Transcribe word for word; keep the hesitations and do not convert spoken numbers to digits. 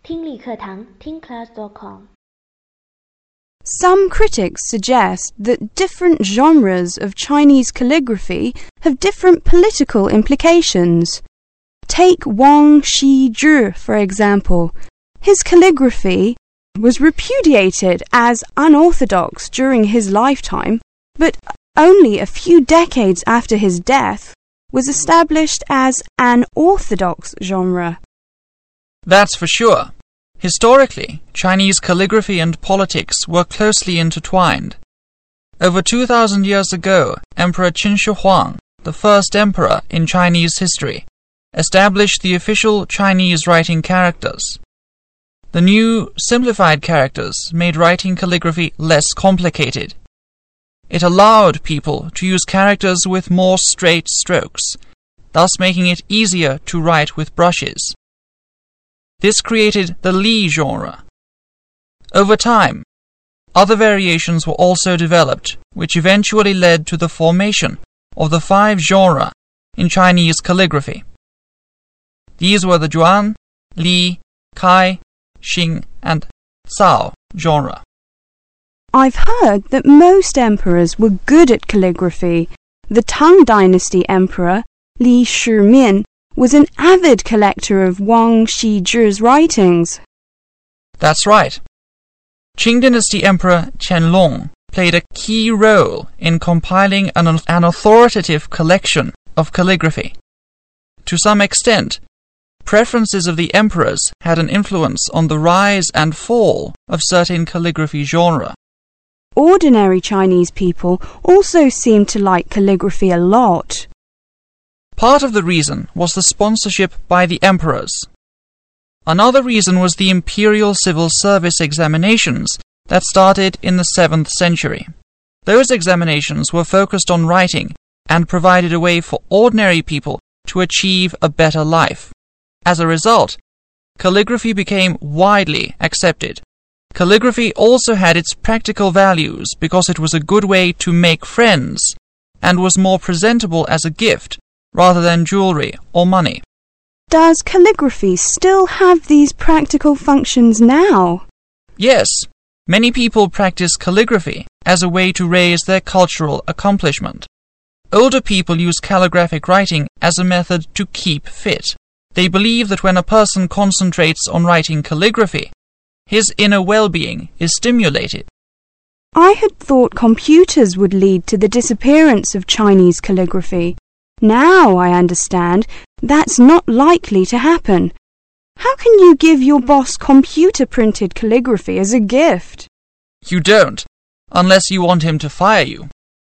听力课堂听 class dot com。 Some critics suggest that different genres of Chinese calligraphy have different political implications. Take Wang Shizhi, for example. His calligraphy was repudiated as unorthodox during his lifetime, but only a few decades after his death was established as an orthodox genre. That's for sure. Historically, Chinese calligraphy and politics were closely intertwined. Over two thousand years ago, Emperor Qin Shi Huang, the first emperor in Chinese history, established the official Chinese writing characters. The new, simplified characters made writing calligraphy less complicated. It allowed people to use characters with more straight strokes, thus making it easier to write with brushes. This created the Li genre. Over time, other variations were also developed, which eventually led to the formation of the five genres in Chinese calligraphy. These were the Zhuan, Li, Kai, Xing, and Cao genre. I've heard that most emperors were good at calligraphy. The Tang Dynasty emperor, Li Shimin, was an avid collector of Wang Shizhi's writings. That's right. Qing Dynasty Emperor Qianlong played a key role in compiling an, an authoritative collection of calligraphy. To some extent, preferences of the emperors had an influence on the rise and fall of certain calligraphy genres. Ordinary Chinese people also seemed to like calligraphy a lot. Part of the reason was the sponsorship by the emperors. Another reason was the imperial civil service examinations that started in the seventh century. Those examinations were focused on writing and provided a way for ordinary people to achieve a better life. As a result, calligraphy became widely accepted. Calligraphy also had its practical values because it was a good way to make friends and was more presentable as a gift rather than jewelry or money. Does calligraphy still have these practical functions now? Yes, many people practice calligraphy as a way to raise their cultural accomplishment. Older people use calligraphic writing as a method to keep fit. They believe that when a person concentrates on writing calligraphy, his inner well-being is stimulated. I had thought computers would lead to the disappearance of Chinese calligraphy. Now I understand that's not likely to happen. How can you give your boss computer-printed calligraphy as a gift? You don't, unless you want him to fire you.